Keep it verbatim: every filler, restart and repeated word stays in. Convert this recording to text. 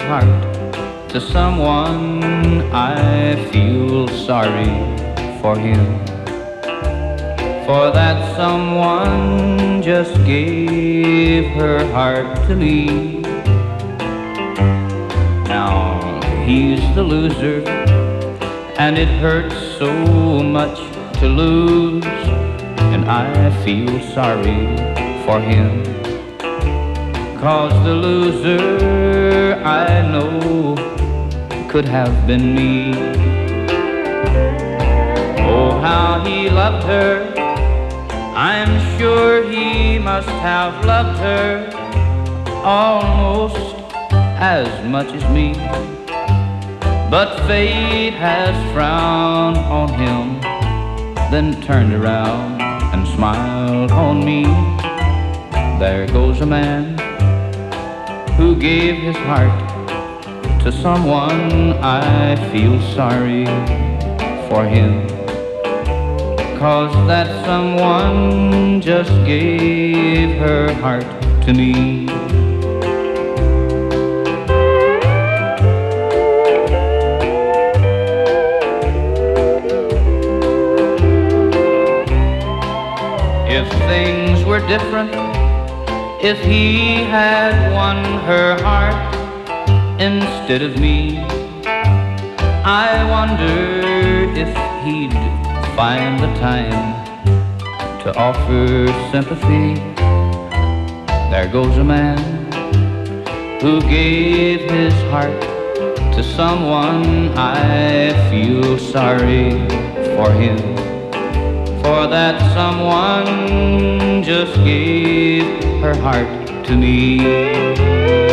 heart to someone, I feel sorry for him. For that someone just gave her heart to me. Now he's the loser, and it hurts so much to lose, and I feel sorry for him. 'Cause the loser I know could have been me. Oh, how he loved her, I'm sure he must have loved her almost as much as me. But fate has frowned on him, then turned around and smiled on me. There goes a man who gave his heart to someone, I feel sorry for him. 'Cause that someone just gave her heart to me. If things were different, if he had won her heart instead of me, I wonder if he'd find the time to offer sympathy. There goes a man who gave his heart to someone, I feel sorry for him. For that someone just gave her heart to me.